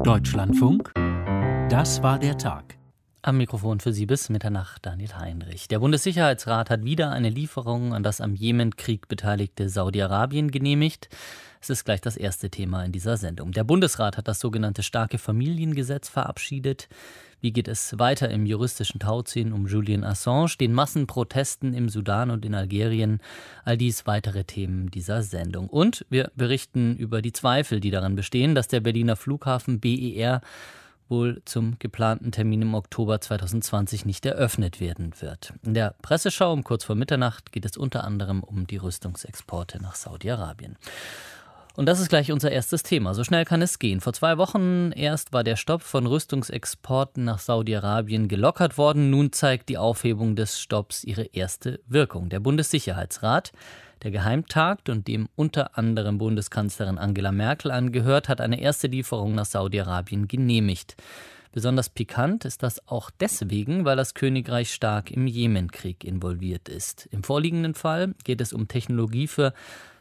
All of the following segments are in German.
Deutschlandfunk, das war der Tag. Am Mikrofon für Sie bis Mitternacht Daniel Heinrich. Der Bundessicherheitsrat hat wieder eine Lieferung an das am Jemenkrieg beteiligte Saudi-Arabien genehmigt. Es ist gleich das erste Thema in dieser Sendung. Der Bundesrat hat das sogenannte Starke Familiengesetz verabschiedet. Wie geht es weiter im juristischen Tauziehen um Julian Assange, den Massenprotesten im Sudan und in Algerien? All dies weitere Themen dieser Sendung. Und wir berichten über die Zweifel, die daran bestehen, dass der Berliner Flughafen BER wohl zum geplanten Termin im Oktober 2020 nicht eröffnet werden wird. In der Presseschau um kurz vor Mitternacht geht es unter anderem um die Rüstungsexporte nach Saudi-Arabien. Und das ist gleich unser erstes Thema. So schnell kann es gehen. Vor 2 Wochen erst war der Stopp von Rüstungsexporten nach Saudi-Arabien gelockert worden. Nun zeigt die Aufhebung des Stopps ihre erste Wirkung. Der Bundessicherheitsrat, der geheim tagt und dem unter anderem Bundeskanzlerin Angela Merkel angehört, hat eine erste Lieferung nach Saudi-Arabien genehmigt. Besonders pikant ist das auch deswegen, weil das Königreich stark im Jemenkrieg involviert ist. Im vorliegenden Fall geht es um Technologie für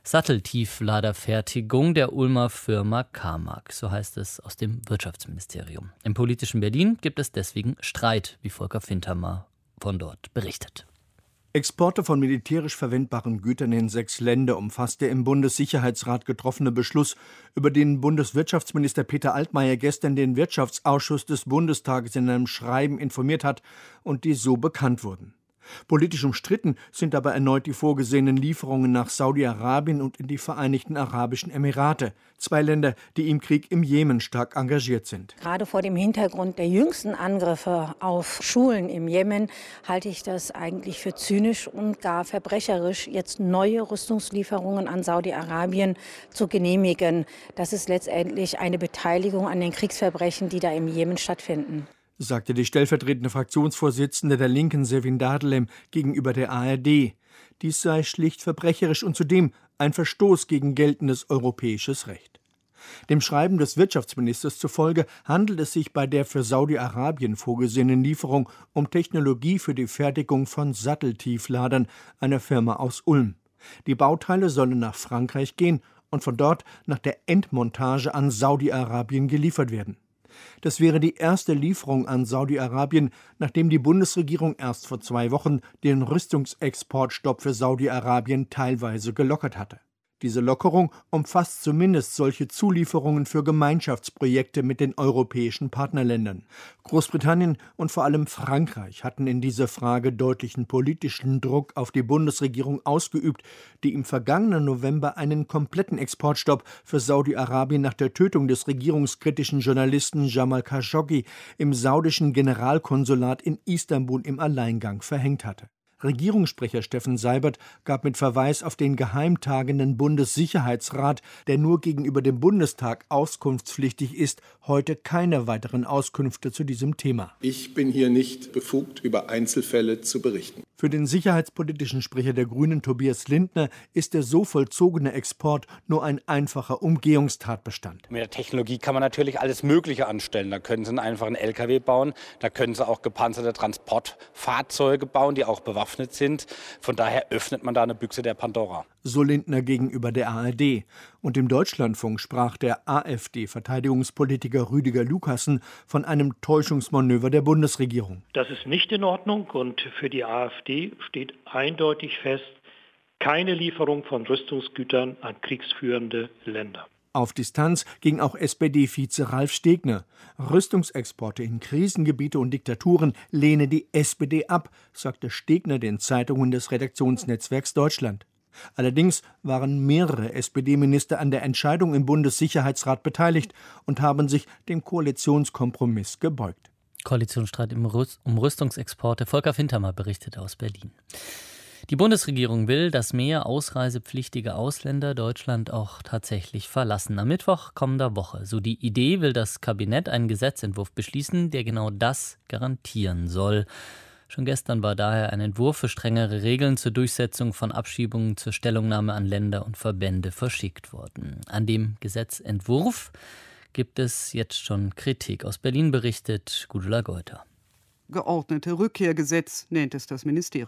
Satteltiefladerfertigung der Ulmer Firma Carmack, so heißt es aus dem Wirtschaftsministerium. Im politischen Berlin gibt es deswegen Streit, wie Volker Fintermer von dort berichtet. Exporte von militärisch verwendbaren Gütern in 6 Länder umfasst der im Bundessicherheitsrat getroffene Beschluss, über den Bundeswirtschaftsminister Peter Altmaier gestern den Wirtschaftsausschuss des Bundestages in einem Schreiben informiert hat und die so bekannt wurden. Politisch umstritten sind aber erneut die vorgesehenen Lieferungen nach Saudi-Arabien und in die Vereinigten Arabischen Emirate, 2 Länder, die im Krieg im Jemen stark engagiert sind. Gerade vor dem Hintergrund der jüngsten Angriffe auf Schulen im Jemen halte ich das eigentlich für zynisch und gar verbrecherisch, jetzt neue Rüstungslieferungen an Saudi-Arabien zu genehmigen. Das ist letztendlich eine Beteiligung an den Kriegsverbrechen, die da im Jemen stattfinden, sagte die stellvertretende Fraktionsvorsitzende der Linken Sevin Dadelem gegenüber der ARD. Dies sei schlicht verbrecherisch und zudem ein Verstoß gegen geltendes europäisches Recht. Dem Schreiben des Wirtschaftsministers zufolge handelt es sich bei der für Saudi-Arabien vorgesehenen Lieferung um Technologie für die Fertigung von Satteltiefladern einer Firma aus Ulm. Die Bauteile sollen nach Frankreich gehen und von dort nach der Endmontage an Saudi-Arabien geliefert werden. Das wäre die erste Lieferung an Saudi-Arabien, nachdem die Bundesregierung erst vor 2 Wochen den Rüstungsexportstopp für Saudi-Arabien teilweise gelockert hatte. Diese Lockerung umfasst zumindest solche Zulieferungen für Gemeinschaftsprojekte mit den europäischen Partnerländern. Großbritannien und vor allem Frankreich hatten in dieser Frage deutlichen politischen Druck auf die Bundesregierung ausgeübt, die im vergangenen November einen kompletten Exportstopp für Saudi-Arabien nach der Tötung des regierungskritischen Journalisten Jamal Khashoggi im saudischen Generalkonsulat in Istanbul im Alleingang verhängt hatte. Regierungssprecher Steffen Seibert gab mit Verweis auf den geheimtagenden Bundessicherheitsrat, der nur gegenüber dem Bundestag auskunftspflichtig ist, heute keine weiteren Auskünfte zu diesem Thema. Ich bin hier nicht befugt, über Einzelfälle zu berichten. Für den sicherheitspolitischen Sprecher der Grünen, Tobias Lindner, ist der so vollzogene Export nur ein einfacher Umgehungstatbestand. Mit der Technologie kann man natürlich alles Mögliche anstellen. Da können Sie einen einfachen LKW bauen, da können Sie auch gepanzerte Transportfahrzeuge bauen, die auch bewaffnet sind. Von daher öffnet man da eine Büchse der Pandora. So Lindner gegenüber der ARD. Und im Deutschlandfunk sprach der AfD-Verteidigungspolitiker Rüdiger Lukassen von einem Täuschungsmanöver der Bundesregierung. Das ist nicht in Ordnung und für die AfD steht eindeutig fest, keine Lieferung von Rüstungsgütern an kriegsführende Länder. Auf Distanz ging auch SPD-Vize Ralf Stegner. Rüstungsexporte in Krisengebiete und Diktaturen lehne die SPD ab, sagte Stegner den Zeitungen des Redaktionsnetzwerks Deutschland. Allerdings waren mehrere SPD-Minister an der Entscheidung im Bundessicherheitsrat beteiligt und haben sich dem Koalitionskompromiss gebeugt. Koalitionsstreit um Rüstungsexporte. Volker Fintermer berichtet aus Berlin. Die Bundesregierung will, dass mehr ausreisepflichtige Ausländer Deutschland auch tatsächlich verlassen. Am Mittwoch kommender Woche. So die Idee, will das Kabinett einen Gesetzentwurf beschließen, der genau das garantieren soll. Schon gestern war daher ein Entwurf für strengere Regeln zur Durchsetzung von Abschiebungen zur Stellungnahme an Länder und Verbände verschickt worden. An dem Gesetzentwurf gibt es jetzt schon Kritik. Aus Berlin berichtet Gudula Geuter. Geordnete Rückkehrgesetz nennt es das Ministerium.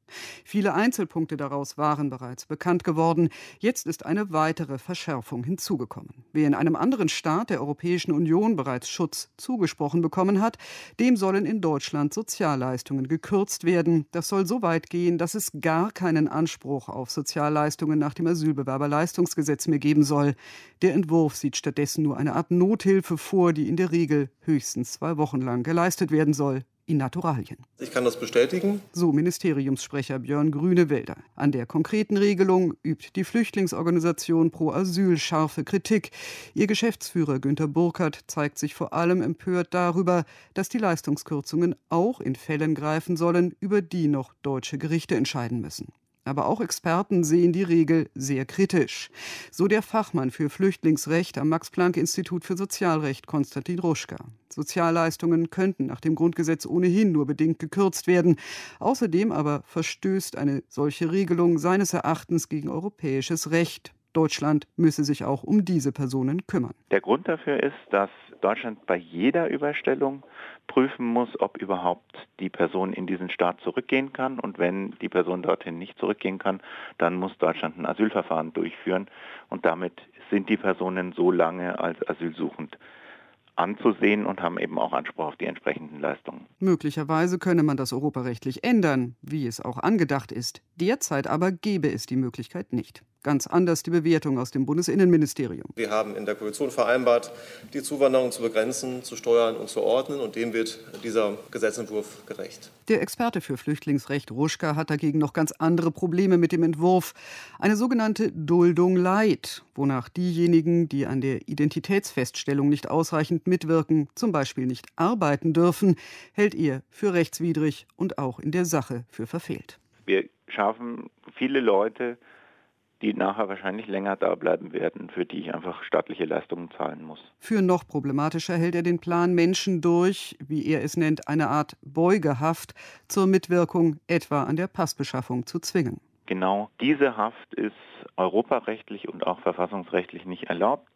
Viele Einzelpunkte daraus waren bereits bekannt geworden. Jetzt ist eine weitere Verschärfung hinzugekommen. Wer in einem anderen Staat der Europäischen Union bereits Schutz zugesprochen bekommen hat, dem sollen in Deutschland Sozialleistungen gekürzt werden. Das soll so weit gehen, dass es gar keinen Anspruch auf Sozialleistungen nach dem Asylbewerberleistungsgesetz mehr geben soll. Der Entwurf sieht stattdessen nur eine Art Nothilfe vor, die in der Regel höchstens 2 Wochen lang geleistet werden soll. In Naturalien. Ich kann das bestätigen. So Ministeriumssprecher Björn Grünewälder. An der konkreten Regelung übt die Flüchtlingsorganisation Pro Asyl scharfe Kritik. Ihr Geschäftsführer Günter Burkhardt zeigt sich vor allem empört darüber, dass die Leistungskürzungen auch in Fällen greifen sollen, über die noch deutsche Gerichte entscheiden müssen. Aber auch Experten sehen die Regel sehr kritisch. So der Fachmann für Flüchtlingsrecht am Max-Planck-Institut für Sozialrecht Konstantin Ruschka. Sozialleistungen könnten nach dem Grundgesetz ohnehin nur bedingt gekürzt werden. Außerdem aber verstößt eine solche Regelung seines Erachtens gegen europäisches Recht. Deutschland müsse sich auch um diese Personen kümmern. Der Grund dafür ist, dass Deutschland bei jeder Überstellung prüfen muss, ob überhaupt die Person in diesen Staat zurückgehen kann. Und wenn die Person dorthin nicht zurückgehen kann, dann muss Deutschland ein Asylverfahren durchführen. Und damit sind die Personen so lange als asylsuchend anzusehen und haben eben auch Anspruch auf die entsprechenden Leistungen. Möglicherweise könne man das europarechtlich ändern, wie es auch angedacht ist. Derzeit aber gäbe es die Möglichkeit nicht. Ganz anders die Bewertung aus dem Bundesinnenministerium. Wir haben in der Koalition vereinbart, die Zuwanderung zu begrenzen, zu steuern und zu ordnen. Und dem wird dieser Gesetzentwurf gerecht. Der Experte für Flüchtlingsrecht Ruschka hat dagegen noch ganz andere Probleme mit dem Entwurf. Eine sogenannte Duldung light, wonach diejenigen, die an der Identitätsfeststellung nicht ausreichend mitwirken, zum Beispiel nicht arbeiten dürfen, hält er für rechtswidrig und auch in der Sache für verfehlt. Wir schaffen viele Leute, die nachher wahrscheinlich länger da bleiben werden, für die ich einfach staatliche Leistungen zahlen muss. Für noch problematischer hält er den Plan, Menschen durch, wie er es nennt, eine Art Beugehaft zur Mitwirkung etwa an der Passbeschaffung zu zwingen. Genau diese Haft ist europarechtlich und auch verfassungsrechtlich nicht erlaubt,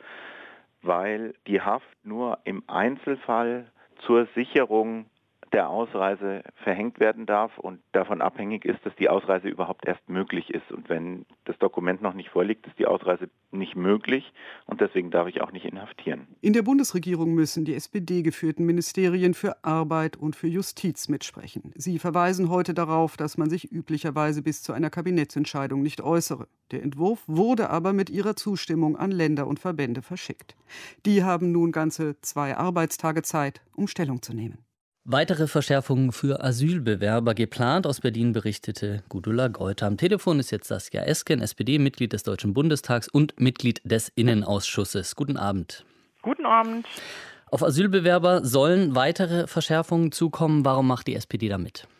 weil die Haft nur im Einzelfall zur Sicherung der Ausreise verhängt werden darf und davon abhängig ist, dass die Ausreise überhaupt erst möglich ist. Und wenn das Dokument noch nicht vorliegt, ist die Ausreise nicht möglich und deswegen darf ich auch nicht inhaftieren. In der Bundesregierung müssen die SPD-geführten Ministerien für Arbeit und für Justiz mitsprechen. Sie verweisen heute darauf, dass man sich üblicherweise bis zu einer Kabinettsentscheidung nicht äußere. Der Entwurf wurde aber mit ihrer Zustimmung an Länder und Verbände verschickt. Die haben nun ganze 2 Arbeitstage Zeit, um Stellung zu nehmen. Weitere Verschärfungen für Asylbewerber geplant. Aus Berlin berichtete Gudula Geuter. Am Telefon ist jetzt Saskia Esken, SPD, Mitglied des Deutschen Bundestags und Mitglied des Innenausschusses. Guten Abend. Guten Abend. Auf Asylbewerber sollen weitere Verschärfungen zukommen. Warum macht die SPD da mit?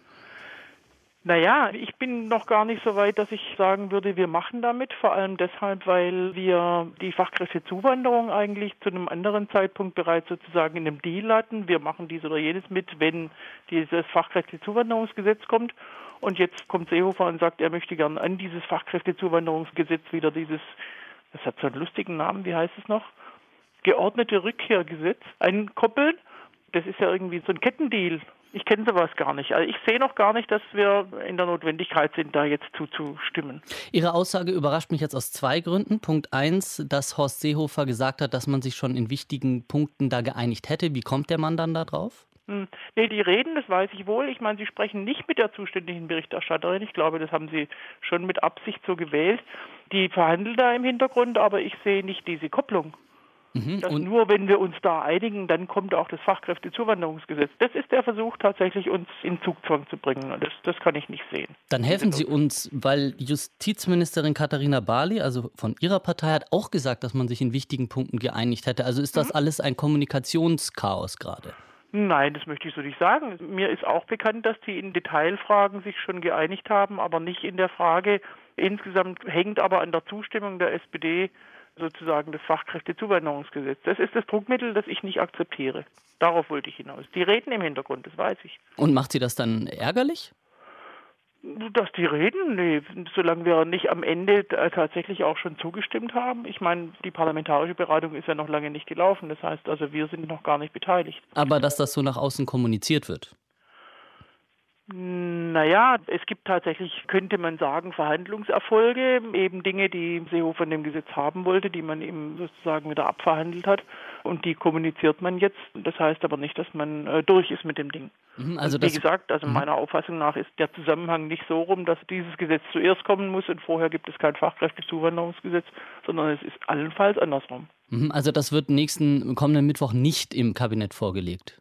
Naja, ich bin noch gar nicht so weit, dass ich sagen würde, wir machen damit. Vor allem deshalb, weil wir die Fachkräftezuwanderung eigentlich zu einem anderen Zeitpunkt bereits sozusagen in einem Deal hatten. Wir machen dies oder jenes mit, wenn dieses Fachkräftezuwanderungsgesetz kommt. Und jetzt kommt Seehofer und sagt, er möchte gern an dieses Fachkräftezuwanderungsgesetz wieder das hat so einen lustigen Namen, wie heißt es noch? Geordnete Rückkehrgesetz ankoppeln. Das ist ja irgendwie so ein Kettendeal. Ich kenne sowas gar nicht. Also ich sehe noch gar nicht, dass wir in der Notwendigkeit sind, da jetzt zuzustimmen. Ihre Aussage überrascht mich jetzt aus 2 Gründen. Punkt 1, dass Horst Seehofer gesagt hat, dass man sich schon in wichtigen Punkten da geeinigt hätte. Wie kommt der Mann dann da drauf? Nee, die reden, das weiß ich wohl. Ich meine, sie sprechen nicht mit der zuständigen Berichterstatterin. Ich glaube, das haben sie schon mit Absicht so gewählt. Die verhandeln da im Hintergrund, aber ich sehe nicht diese Kopplung. Und nur wenn wir uns da einigen, dann kommt auch das Fachkräftezuwanderungsgesetz. Das ist der Versuch, tatsächlich uns in Zugzwang zu bringen. Das kann ich nicht sehen. Dann helfen Sie uns, weil Justizministerin Katharina Barley, also von Ihrer Partei, hat auch gesagt, dass man sich in wichtigen Punkten geeinigt hätte. Also ist das alles ein Kommunikationschaos gerade? Nein, das möchte ich so nicht sagen. Mir ist auch bekannt, dass die in Detailfragen sich schon geeinigt haben, aber nicht in der Frage. Insgesamt hängt aber an der Zustimmung der SPD sozusagen das Fachkräftezuwanderungsgesetz. Das ist das Druckmittel, das ich nicht akzeptiere. Darauf wollte ich hinaus. Die reden im Hintergrund, das weiß ich. Und macht Sie das dann ärgerlich? Dass die reden? Nee, solange wir nicht am Ende tatsächlich auch schon zugestimmt haben. Ich meine, die parlamentarische Beratung ist ja noch lange nicht gelaufen. Das heißt also, wir sind noch gar nicht beteiligt. Aber dass das so nach außen kommuniziert wird? Naja, es gibt tatsächlich, könnte man sagen, Verhandlungserfolge, eben Dinge, die Seehofer in dem Gesetz haben wollte, die man eben sozusagen wieder abverhandelt hat und die kommuniziert man jetzt. Das heißt aber nicht, dass man durch ist mit dem Ding. Also wie gesagt, meiner Auffassung nach ist der Zusammenhang nicht so rum, dass dieses Gesetz zuerst kommen muss und vorher gibt es kein Fachkräftezuwanderungsgesetz, sondern es ist allenfalls andersrum. Also das wird kommenden Mittwoch nicht im Kabinett vorgelegt.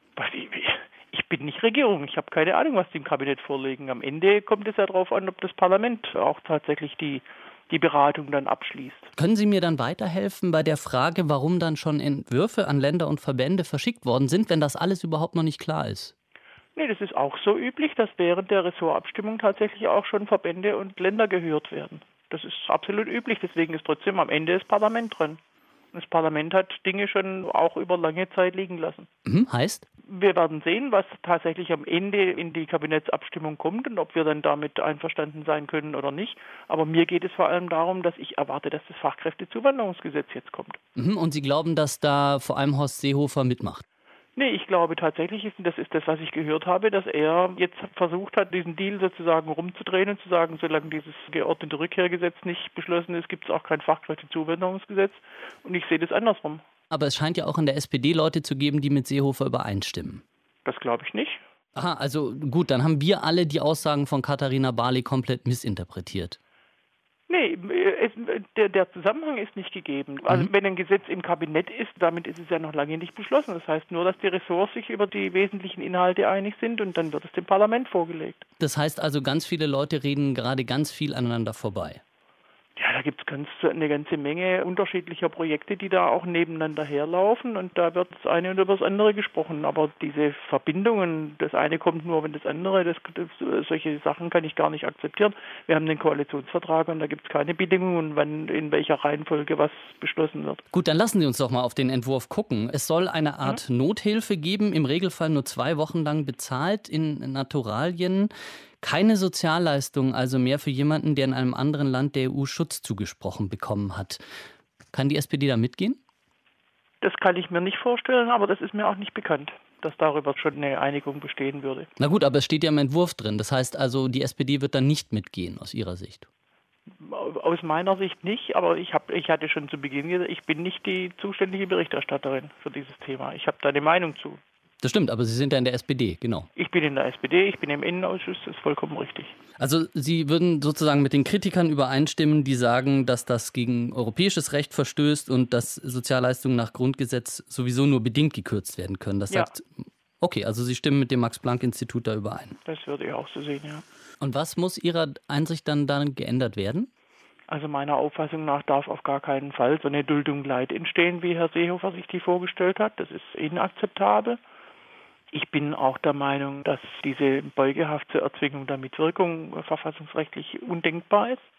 Ich bin nicht Regierung. Ich habe keine Ahnung, was die im Kabinett vorlegen. Am Ende kommt es ja darauf an, ob das Parlament auch tatsächlich die Beratung dann abschließt. Können Sie mir dann weiterhelfen bei der Frage, warum dann schon Entwürfe an Länder und Verbände verschickt worden sind, wenn das alles überhaupt noch nicht klar ist? Nee, das ist auch so üblich, dass während der Ressortabstimmung tatsächlich auch schon Verbände und Länder gehört werden. Das ist absolut üblich. Deswegen ist trotzdem am Ende das Parlament drin. Das Parlament hat Dinge schon auch über lange Zeit liegen lassen. Heißt? Wir werden sehen, was tatsächlich am Ende in die Kabinettsabstimmung kommt und ob wir dann damit einverstanden sein können oder nicht. Aber mir geht es vor allem darum, dass ich erwarte, dass das Fachkräftezuwanderungsgesetz jetzt kommt. Und Sie glauben, dass da vor allem Horst Seehofer mitmacht? Nee, ich glaube tatsächlich, das ist das, was ich gehört habe, dass er jetzt versucht hat, diesen Deal sozusagen rumzudrehen und zu sagen, solange dieses geordnete Rückkehrgesetz nicht beschlossen ist, gibt es auch kein Fachkräftezuwanderungsgesetz. Und ich sehe das andersrum. Aber es scheint ja auch in der SPD Leute zu geben, die mit Seehofer übereinstimmen. Das glaube ich nicht. Aha, also gut, dann haben wir alle die Aussagen von Katharina Barley komplett missinterpretiert. Nee, der Zusammenhang ist nicht gegeben. Also wenn ein Gesetz im Kabinett ist, damit ist es ja noch lange nicht beschlossen. Das heißt nur, dass die Ressorts sich über die wesentlichen Inhalte einig sind und dann wird es dem Parlament vorgelegt. Das heißt also, ganz viele Leute reden gerade ganz viel aneinander vorbei. Ja, da gibt es eine ganze Menge unterschiedlicher Projekte, die da auch nebeneinander herlaufen und da wird das eine und über das andere gesprochen. Aber diese Verbindungen, das eine kommt nur, wenn das andere, solche Sachen kann ich gar nicht akzeptieren. Wir haben den Koalitionsvertrag und da gibt es keine Bedingungen, wann in welcher Reihenfolge was beschlossen wird. Gut, dann lassen Sie uns doch mal auf den Entwurf gucken. Es soll eine Art Nothilfe geben, im Regelfall nur 2 Wochen lang bezahlt in Naturalien. Keine Sozialleistung, also mehr für jemanden, der in einem anderen Land der EU Schutz zugesprochen bekommen hat. Kann die SPD da mitgehen? Das kann ich mir nicht vorstellen, aber das ist mir auch nicht bekannt, dass darüber schon eine Einigung bestehen würde. Na gut, aber es steht ja im Entwurf drin. Das heißt also, die SPD wird da nicht mitgehen, aus Ihrer Sicht. Aus meiner Sicht nicht, aber ich hatte schon zu Beginn gesagt, ich bin nicht die zuständige Berichterstatterin für dieses Thema. Ich habe da eine Meinung zu. Das stimmt, aber Sie sind ja in der SPD, genau. Ich bin in der SPD, ich bin im Innenausschuss, das ist vollkommen richtig. Also Sie würden sozusagen mit den Kritikern übereinstimmen, die sagen, dass das gegen europäisches Recht verstößt und dass Sozialleistungen nach Grundgesetz sowieso nur bedingt gekürzt werden können. Das sagt, okay, also Sie stimmen mit dem Max-Planck-Institut da überein. Das würde ich auch so sehen, ja. Und was muss Ihrer Einsicht dann geändert werden? Also meiner Auffassung nach darf auf gar keinen Fall so eine Duldung Leid entstehen, wie Herr Seehofer sich die vorgestellt hat. Das ist inakzeptabel. Ich bin auch der Meinung, dass diese Beugehaft zur Erzwingung der Mitwirkung verfassungsrechtlich undenkbar ist.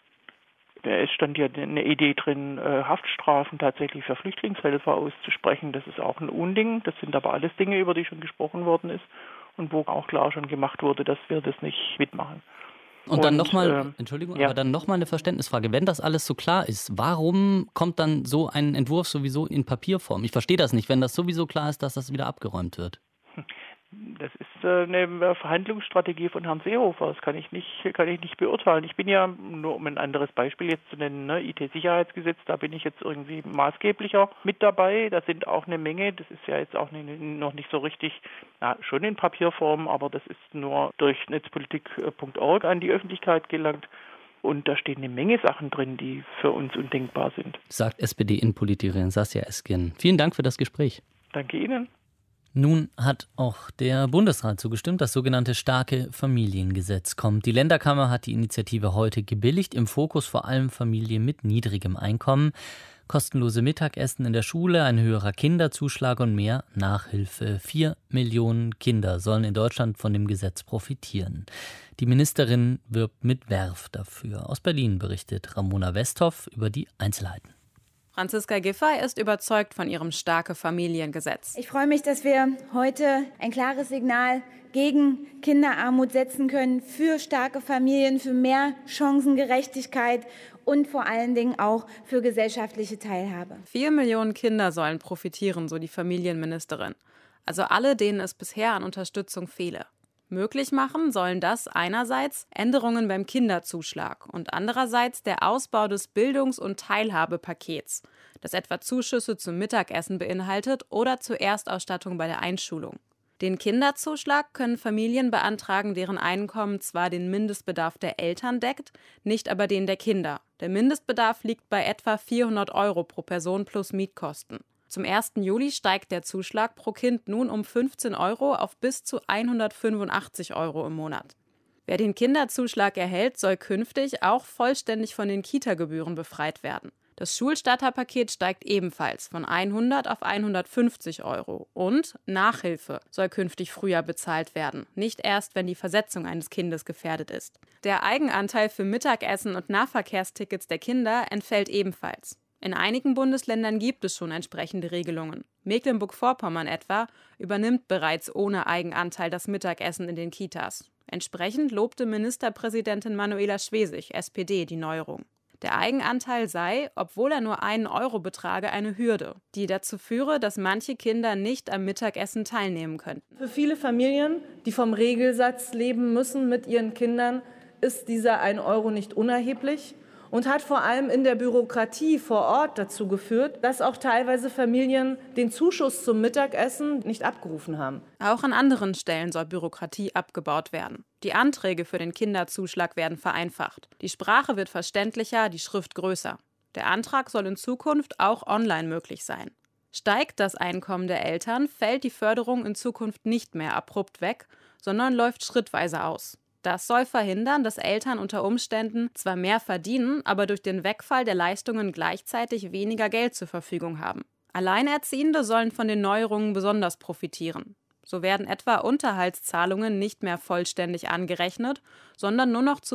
Es stand ja eine Idee drin, Haftstrafen tatsächlich für Flüchtlingshelfer auszusprechen. Das ist auch ein Unding. Das sind aber alles Dinge, über die schon gesprochen worden ist und wo auch klar schon gemacht wurde, dass wir das nicht mitmachen. Und dann nochmal, aber dann nochmal eine Verständnisfrage. Wenn das alles so klar ist, warum kommt dann so ein Entwurf sowieso in Papierform? Ich verstehe das nicht, wenn das sowieso klar ist, dass das wieder abgeräumt wird. Das ist eine Verhandlungsstrategie von Herrn Seehofer. Das kann ich nicht beurteilen. Ich bin ja, nur um ein anderes Beispiel jetzt zu nennen, IT-Sicherheitsgesetz, da bin ich jetzt irgendwie maßgeblicher mit dabei. Da sind auch eine Menge, das ist ja jetzt auch noch nicht so richtig, schon in Papierform, aber das ist nur durch netzpolitik.org an die Öffentlichkeit gelangt. Und da stehen eine Menge Sachen drin, die für uns undenkbar sind. Sagt SPD-Innenpolitikerin Saskia Esken. Vielen Dank für das Gespräch. Danke Ihnen. Nun hat auch der Bundesrat zugestimmt, das sogenannte starke Familiengesetz kommt. Die Länderkammer hat die Initiative heute gebilligt, im Fokus vor allem Familien mit niedrigem Einkommen. Kostenlose Mittagessen in der Schule, ein höherer Kinderzuschlag und mehr Nachhilfe. 4 Millionen Kinder sollen in Deutschland von dem Gesetz profitieren. Die Ministerin wirbt mit Verve dafür. Aus Berlin berichtet Ramona Westhoff über die Einzelheiten. Franziska Giffey ist überzeugt von ihrem starke Familiengesetz. Ich freue mich, dass wir heute ein klares Signal gegen Kinderarmut setzen können, für starke Familien, für mehr Chancengerechtigkeit und vor allen Dingen auch für gesellschaftliche Teilhabe. 4 Millionen Kinder sollen profitieren, so die Familienministerin. Also alle, denen es bisher an Unterstützung fehle. Möglich machen sollen das einerseits Änderungen beim Kinderzuschlag und andererseits der Ausbau des Bildungs- und Teilhabepakets, das etwa Zuschüsse zum Mittagessen beinhaltet oder zur Erstausstattung bei der Einschulung. Den Kinderzuschlag können Familien beantragen, deren Einkommen zwar den Mindestbedarf der Eltern deckt, nicht aber den der Kinder. Der Mindestbedarf liegt bei etwa 400 € pro Person plus Mietkosten. Zum 1. Juli steigt der Zuschlag pro Kind nun um 15 € auf bis zu 185 € im Monat. Wer den Kinderzuschlag erhält, soll künftig auch vollständig von den Kita-Gebühren befreit werden. Das Schulstarterpaket steigt ebenfalls von 100 auf 150 € und Nachhilfe soll künftig früher bezahlt werden, nicht erst, wenn die Versetzung eines Kindes gefährdet ist. Der Eigenanteil für Mittagessen und Nahverkehrstickets der Kinder entfällt ebenfalls. In einigen Bundesländern gibt es schon entsprechende Regelungen. Mecklenburg-Vorpommern etwa übernimmt bereits ohne Eigenanteil das Mittagessen in den Kitas. Entsprechend lobte Ministerpräsidentin Manuela Schwesig, SPD, die Neuerung. Der Eigenanteil sei, obwohl er nur 1 € betrage, eine Hürde, die dazu führe, dass manche Kinder nicht am Mittagessen teilnehmen könnten. Für viele Familien, die vom Regelsatz leben müssen mit ihren Kindern, ist dieser 1 € nicht unerheblich und hat vor allem in der Bürokratie vor Ort dazu geführt, dass auch teilweise Familien den Zuschuss zum Mittagessen nicht abgerufen haben. Auch an anderen Stellen soll Bürokratie abgebaut werden. Die Anträge für den Kinderzuschlag werden vereinfacht. Die Sprache wird verständlicher, die Schrift größer. Der Antrag soll in Zukunft auch online möglich sein. Steigt das Einkommen der Eltern, fällt die Förderung in Zukunft nicht mehr abrupt weg, sondern läuft schrittweise aus. Das soll verhindern, dass Eltern unter Umständen zwar mehr verdienen, aber durch den Wegfall der Leistungen gleichzeitig weniger Geld zur Verfügung haben. Alleinerziehende sollen von den Neuerungen besonders profitieren. So werden etwa Unterhaltszahlungen nicht mehr vollständig angerechnet, sondern nur noch zu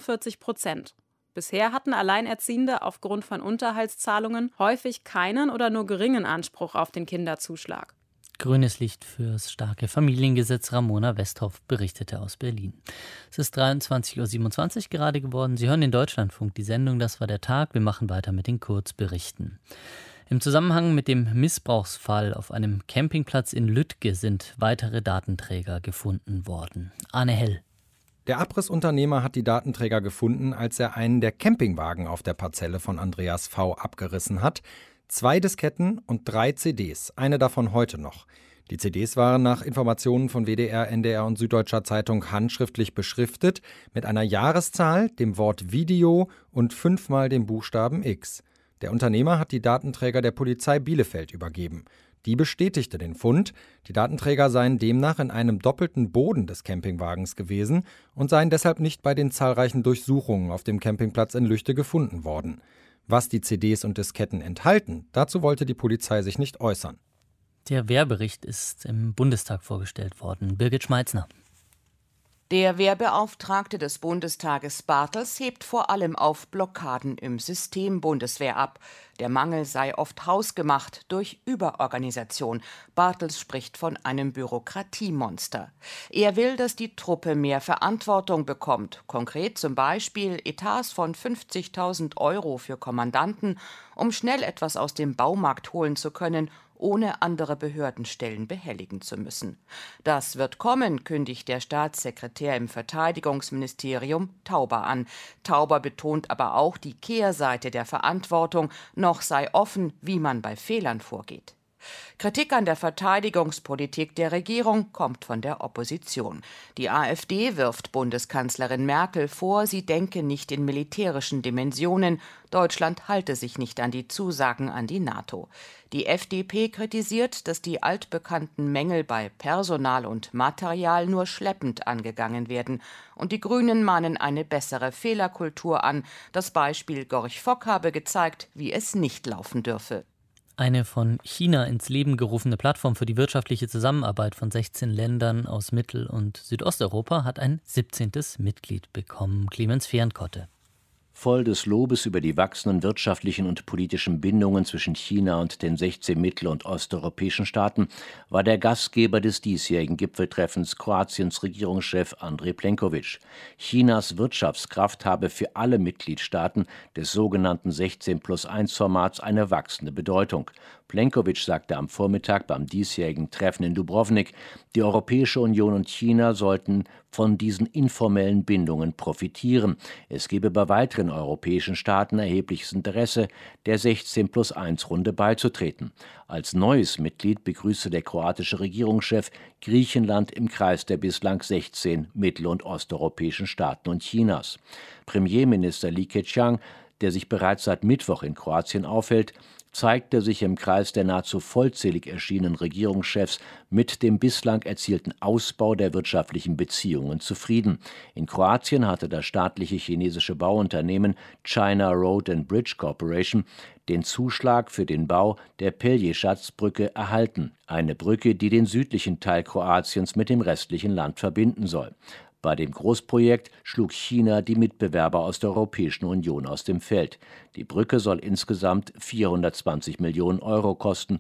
45%. Bisher hatten Alleinerziehende aufgrund von Unterhaltszahlungen häufig keinen oder nur geringen Anspruch auf den Kinderzuschlag. Grünes Licht fürs starke Familiengesetz. Ramona Westhoff berichtete aus Berlin. Es ist 23:27 Uhr gerade geworden. Sie hören den Deutschlandfunk, die Sendung Das war der Tag. Wir machen weiter mit den Kurzberichten. Im Zusammenhang mit dem Missbrauchsfall auf einem Campingplatz in Lüttke sind weitere Datenträger gefunden worden. Arne Hell. Der Abrissunternehmer hat die Datenträger gefunden, als er einen der Campingwagen auf der Parzelle von Andreas V. abgerissen hat. 2 Disketten und 3 CDs, eine davon heute noch. Die CDs waren nach Informationen von WDR, NDR und Süddeutscher Zeitung handschriftlich beschriftet mit einer Jahreszahl, dem Wort Video und 5-mal dem Buchstaben X. Der Unternehmer hat die Datenträger der Polizei Bielefeld übergeben. Die bestätigte den Fund. Die Datenträger seien demnach in einem doppelten Boden des Campingwagens gewesen und seien deshalb nicht bei den zahlreichen Durchsuchungen auf dem Campingplatz in Lüchte gefunden worden. Was die CDs und Disketten enthalten, dazu wollte die Polizei sich nicht äußern. Der Wehrbericht ist im Bundestag vorgestellt worden. Birgit Schmeitzner. Der Wehrbeauftragte des Bundestages Bartels hebt vor allem auf Blockaden im System Bundeswehr ab. Der Mangel sei oft hausgemacht durch Überorganisation. Bartels spricht von einem Bürokratiemonster. Er will, dass die Truppe mehr Verantwortung bekommt. Konkret zum Beispiel Etats von 50.000 € für Kommandanten, um schnell etwas aus dem Baumarkt holen zu können, ohne andere Behördenstellen behelligen zu müssen. Das wird kommen, kündigt der Staatssekretär im Verteidigungsministerium Tauber an. Tauber betont aber auch die Kehrseite der Verantwortung. Noch sei offen, wie man bei Fehlern vorgeht. Kritik an der Verteidigungspolitik der Regierung kommt von der Opposition. Die AfD wirft Bundeskanzlerin Merkel vor, sie denke nicht in militärischen Dimensionen. Deutschland halte sich nicht an die Zusagen an die NATO. Die FDP kritisiert, dass die altbekannten Mängel bei Personal und Material nur schleppend angegangen werden. Und die Grünen mahnen eine bessere Fehlerkultur an. Das Beispiel Gorch Fock habe gezeigt, wie es nicht laufen dürfe. Eine von China ins Leben gerufene Plattform für die wirtschaftliche Zusammenarbeit von 16 Ländern aus Mittel- und Südosteuropa hat ein 17. Mitglied bekommen. Clemens Fehrenkotte. Voll des Lobes über die wachsenden wirtschaftlichen und politischen Bindungen zwischen China und den 16 mittel- und osteuropäischen Staaten war der Gastgeber des diesjährigen Gipfeltreffens Kroatiens Regierungschef Andrej Plenković. Chinas Wirtschaftskraft habe für alle Mitgliedstaaten des sogenannten 16+1-Formats eine wachsende Bedeutung. Plenković sagte am Vormittag beim diesjährigen Treffen in Dubrovnik, die Europäische Union und China sollten von diesen informellen Bindungen profitieren. Es gebe bei weiteren europäischen Staaten erhebliches Interesse, der 16+1-Runde beizutreten. Als neues Mitglied begrüßte der kroatische Regierungschef Griechenland im Kreis der bislang 16 mittel- und osteuropäischen Staaten und Chinas. Premierminister Li Keqiang, der sich bereits seit Mittwoch in Kroatien aufhält, zeigte sich im Kreis der nahezu vollzählig erschienenen Regierungschefs mit dem bislang erzielten Ausbau der wirtschaftlichen Beziehungen zufrieden. In Kroatien hatte das staatliche chinesische Bauunternehmen China Road and Bridge Corporation den Zuschlag für den Bau der Pelješac-Brücke erhalten, eine Brücke, die den südlichen Teil Kroatiens mit dem restlichen Land verbinden soll. Bei dem Großprojekt schlug China die Mitbewerber aus der Europäischen Union aus dem Feld. Die Brücke soll insgesamt 420 Millionen Euro kosten,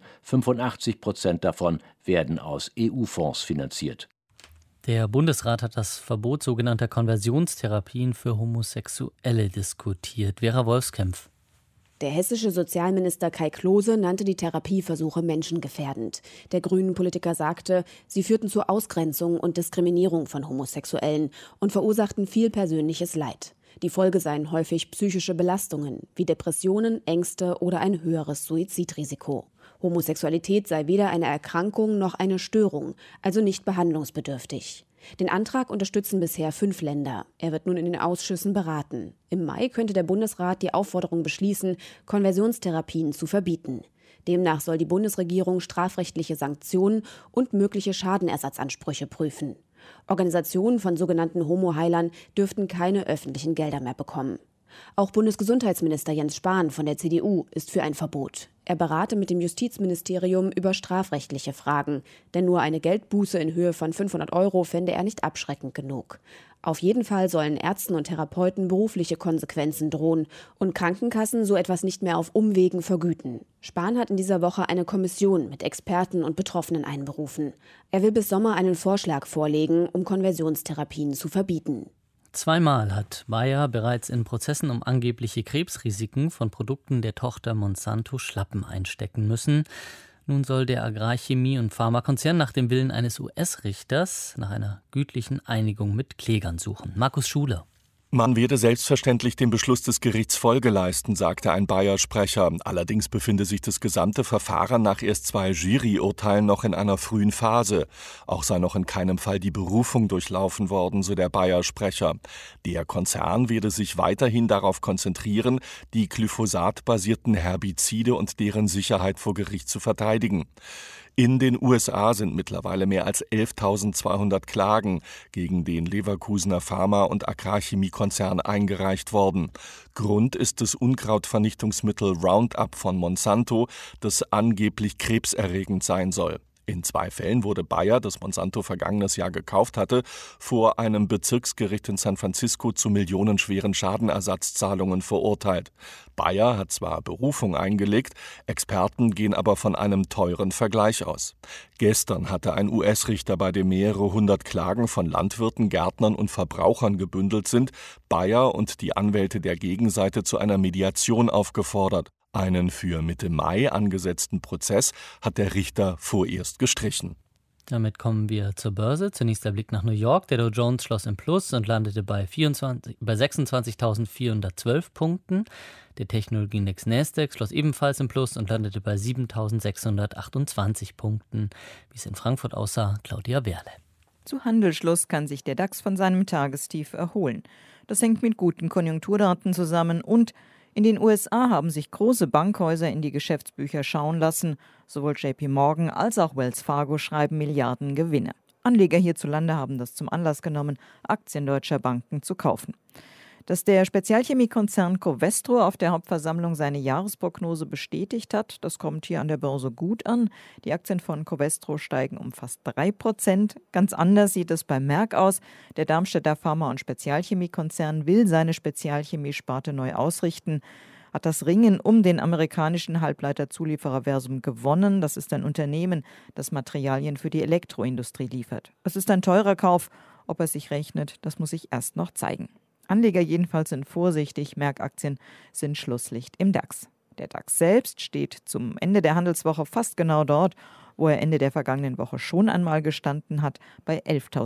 85% davon werden aus EU-Fonds finanziert. Der Bundesrat hat das Verbot sogenannter Konversionstherapien für Homosexuelle diskutiert. Vera Wolfskämpf. Der hessische Sozialminister Kai Klose nannte die Therapieversuche menschengefährdend. Der Grünen-Politiker sagte, sie führten zur Ausgrenzung und Diskriminierung von Homosexuellen und verursachten viel persönliches Leid. Die Folge seien häufig psychische Belastungen wie Depressionen, Ängste oder ein höheres Suizidrisiko. Homosexualität sei weder eine Erkrankung noch eine Störung, also nicht behandlungsbedürftig. Den Antrag unterstützen bisher 5 Länder. Er wird nun in den Ausschüssen beraten. Im Mai könnte der Bundesrat die Aufforderung beschließen, Konversionstherapien zu verbieten. Demnach soll die Bundesregierung strafrechtliche Sanktionen und mögliche Schadenersatzansprüche prüfen. Organisationen von sogenannten Homo-Heilern dürften keine öffentlichen Gelder mehr bekommen. Auch Bundesgesundheitsminister Jens Spahn von der CDU ist für ein Verbot. Er berate mit dem Justizministerium über strafrechtliche Fragen, denn nur eine Geldbuße in Höhe von 500 € fände er nicht abschreckend genug. Auf jeden Fall sollen Ärzten und Therapeuten berufliche Konsequenzen drohen und Krankenkassen so etwas nicht mehr auf Umwegen vergüten. Spahn hat in dieser Woche eine Kommission mit Experten und Betroffenen einberufen. Er will bis Sommer einen Vorschlag vorlegen, um Konversionstherapien zu verbieten. 2-mal hat Bayer bereits in Prozessen um angebliche Krebsrisiken von Produkten der Tochter Monsanto Schlappen einstecken müssen. Nun soll der Agrarchemie- und Pharmakonzern nach dem Willen eines US-Richters nach einer gütlichen Einigung mit Klägern suchen. Markus Schuler. Man werde selbstverständlich dem Beschluss des Gerichts Folge leisten, sagte ein Bayer-Sprecher. Allerdings befinde sich das gesamte Verfahren nach erst 2 Juryurteilen noch in einer frühen Phase. Auch sei noch in keinem Fall die Berufung durchlaufen worden, so der Bayer-Sprecher. Der Konzern werde sich weiterhin darauf konzentrieren, die glyphosat-basierten Herbizide und deren Sicherheit vor Gericht zu verteidigen. In den USA sind mittlerweile mehr als 11.200 Klagen gegen den Leverkusener Pharma- und Agrarchemiekonzern eingereicht worden. Grund ist das Unkrautvernichtungsmittel Roundup von Monsanto, das angeblich krebserregend sein soll. In 2 Fällen wurde Bayer, das Monsanto vergangenes Jahr gekauft hatte, vor einem Bezirksgericht in San Francisco zu millionenschweren Schadenersatzzahlungen verurteilt. Bayer hat zwar Berufung eingelegt, Experten gehen aber von einem teuren Vergleich aus. Gestern hatte ein US-Richter, bei dem mehrere 100 Klagen von Landwirten, Gärtnern und Verbrauchern gebündelt sind, Bayer und die Anwälte der Gegenseite zu einer Mediation aufgefordert. Einen für Mitte Mai angesetzten Prozess hat der Richter vorerst gestrichen. Damit kommen wir zur Börse. Zunächst der Blick nach New York. Der Dow Jones schloss im Plus und landete bei 26.412 Punkten. Der Technologieindex Nasdaq schloss ebenfalls im Plus und landete bei 7.628 Punkten. Wie es in Frankfurt aussah, Claudia Werle. Zu Handelsschluss kann sich der DAX von seinem Tagestief erholen. Das hängt mit guten Konjunkturdaten zusammen und in den USA haben sich große Bankhäuser in die Geschäftsbücher schauen lassen. Sowohl JP Morgan als auch Wells Fargo schreiben Milliarden Gewinne. Anleger hierzulande haben das zum Anlass genommen, Aktien deutscher Banken zu kaufen. Dass der Spezialchemiekonzern Covestro auf der Hauptversammlung seine Jahresprognose bestätigt hat, das kommt hier an der Börse gut an. Die Aktien von Covestro steigen um fast 3%. Ganz anders sieht es bei Merck aus. Der Darmstädter Pharma- und Spezialchemiekonzern will seine Spezialchemiesparte neu ausrichten. Hat das Ringen um den amerikanischen Halbleiterzulieferer Versum gewonnen. Das ist ein Unternehmen, das Materialien für die Elektroindustrie liefert. Es ist ein teurer Kauf. Ob er sich rechnet, das muss sich erst noch zeigen. Anleger jedenfalls sind vorsichtig, Merck-Aktien sind Schlusslicht im DAX. Der DAX selbst steht zum Ende der Handelswoche fast genau dort, wo er Ende der vergangenen Woche schon einmal gestanden hat, bei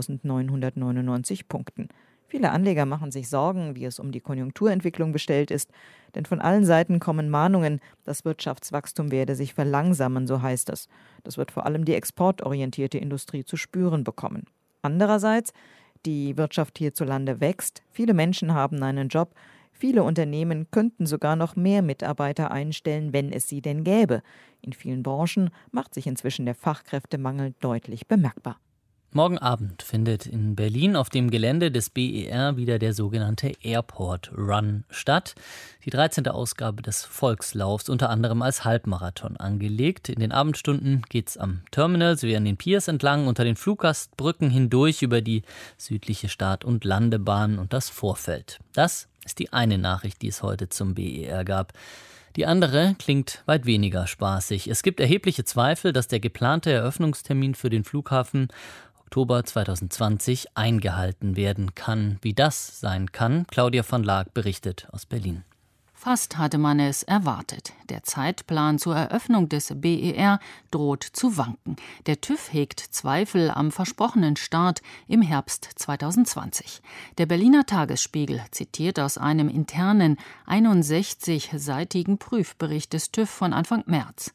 11.999 Punkten. Viele Anleger machen sich Sorgen, wie es um die Konjunkturentwicklung bestellt ist, denn von allen Seiten kommen Mahnungen, das Wirtschaftswachstum werde sich verlangsamen, so heißt es. Das wird vor allem die exportorientierte Industrie zu spüren bekommen. Andererseits, die Wirtschaft hierzulande wächst, viele Menschen haben einen Job, viele Unternehmen könnten sogar noch mehr Mitarbeiter einstellen, wenn es sie denn gäbe. In vielen Branchen macht sich inzwischen der Fachkräftemangel deutlich bemerkbar. Morgen Abend findet in Berlin auf dem Gelände des BER wieder der sogenannte Airport Run statt. Die 13. Ausgabe des Volkslaufs, unter anderem als Halbmarathon angelegt. In den Abendstunden geht's am Terminal sowie an den Piers entlang, unter den Fluggastbrücken hindurch über die südliche Start- und Landebahn und das Vorfeld. Das ist die eine Nachricht, die es heute zum BER gab. Die andere klingt weit weniger spaßig. Es gibt erhebliche Zweifel, dass der geplante Eröffnungstermin für den Flughafen Oktober 2020 eingehalten werden kann. Wie das sein kann, Claudia von Laak berichtet aus Berlin. Fast hatte man es erwartet. Der Zeitplan zur Eröffnung des BER droht zu wanken. Der TÜV hegt Zweifel am versprochenen Start im Herbst 2020. Der Berliner Tagesspiegel zitiert aus einem internen 61-seitigen Prüfbericht des TÜV von Anfang März.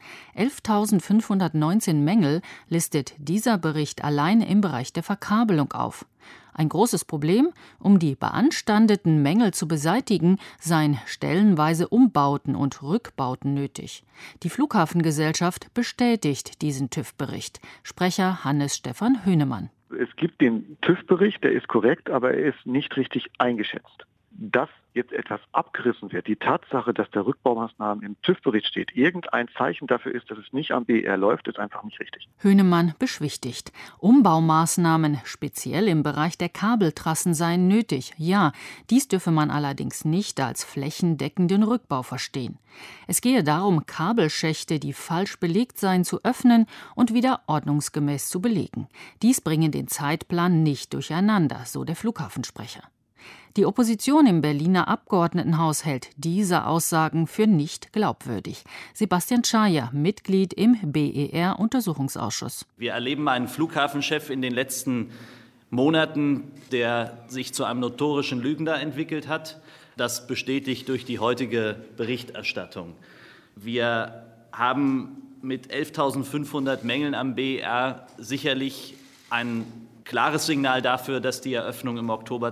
11.519 Mängel listet dieser Bericht allein im Bereich der Verkabelung auf. Ein großes Problem, um die beanstandeten Mängel zu beseitigen, seien stellenweise Umbauten und Rückbauten nötig. Die Flughafengesellschaft bestätigt diesen TÜV-Bericht. Sprecher Hannes-Stefan Höhnemann. Es gibt den TÜV-Bericht, der ist korrekt, aber er ist nicht richtig eingeschätzt. Dass jetzt etwas abgerissen wird, die Tatsache, dass der Rückbaumaßnahmen im TÜV-Bericht steht, irgendein Zeichen dafür ist, dass es nicht am BER läuft, ist einfach nicht richtig. Höhnemann beschwichtigt. Umbaumaßnahmen, speziell im Bereich der Kabeltrassen, seien nötig. Ja, dies dürfe man allerdings nicht als flächendeckenden Rückbau verstehen. Es gehe darum, Kabelschächte, die falsch belegt seien, zu öffnen und wieder ordnungsgemäß zu belegen. Dies bringe den Zeitplan nicht durcheinander, so der Flughafensprecher. Die Opposition im Berliner Abgeordnetenhaus hält diese Aussagen für nicht glaubwürdig. Sebastian Schaja, Mitglied im BER-Untersuchungsausschuss. Wir erleben einen Flughafenchef in den letzten Monaten, der sich zu einem notorischen Lügner entwickelt hat. Das bestätigt durch die heutige Berichterstattung. Wir haben mit 11.500 Mängeln am BER sicherlich ein klares Signal dafür, dass die Eröffnung im Oktober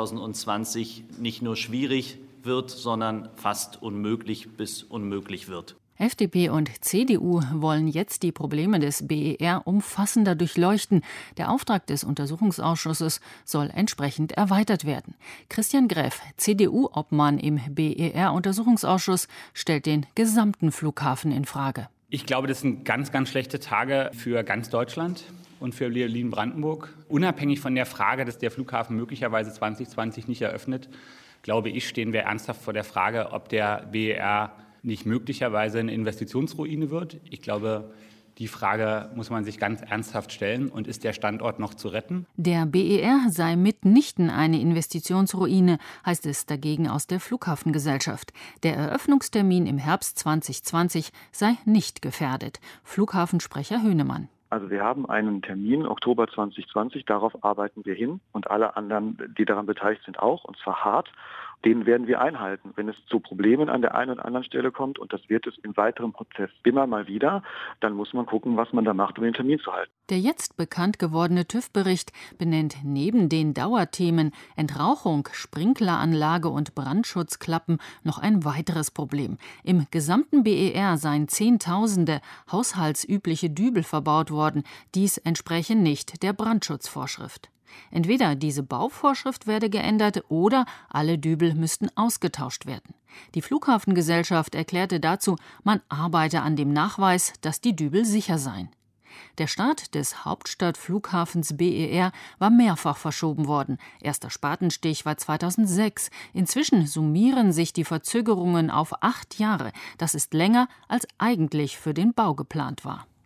2020 nicht nur schwierig wird, sondern fast unmöglich bis unmöglich wird. FDP und CDU wollen jetzt die Probleme des BER umfassender durchleuchten. Der Auftrag des Untersuchungsausschusses soll entsprechend erweitert werden. Christian Greff, CDU-Obmann im BER-Untersuchungsausschuss, stellt den gesamten Flughafen in Frage. Ich glaube, das sind ganz, ganz schlechte Tage für ganz Deutschland und für Berlin-Brandenburg. Unabhängig von der Frage, dass der Flughafen möglicherweise 2020 nicht eröffnet, glaube ich, stehen wir ernsthaft vor der Frage, ob der BER nicht möglicherweise eine Investitionsruine wird. Ich glaube, die Frage muss man sich ganz ernsthaft stellen. Und ist der Standort noch zu retten? Der BER sei mitnichten eine Investitionsruine, heißt es dagegen aus der Flughafengesellschaft. Der Eröffnungstermin im Herbst 2020 sei nicht gefährdet. Flughafensprecher Höhnemann. Also wir haben einen Termin, Oktober 2020, darauf arbeiten wir hin und alle anderen, die daran beteiligt sind, auch, und zwar hart. Den werden wir einhalten. Wenn es zu Problemen an der einen oder anderen Stelle kommt, und das wird es im weiteren Prozess immer mal wieder, dann muss man gucken, was man da macht, um den Termin zu halten. Der jetzt bekannt gewordene TÜV-Bericht benennt neben den Dauerthemen Entrauchung, Sprinkleranlage und Brandschutzklappen noch ein weiteres Problem. Im gesamten BER seien Zehntausende haushaltsübliche Dübel verbaut worden. Dies entspräche nicht der Brandschutzvorschrift. Entweder diese Bauvorschrift werde geändert oder alle Dübel müssten ausgetauscht werden. Die Flughafengesellschaft erklärte dazu, man arbeite an dem Nachweis, dass die Dübel sicher seien. Der Start des Hauptstadtflughafens BER war mehrfach verschoben worden. Erster Spatenstich war 2006. Inzwischen summieren sich die Verzögerungen auf 8 Jahre. Das ist länger, als eigentlich für den Bau geplant war.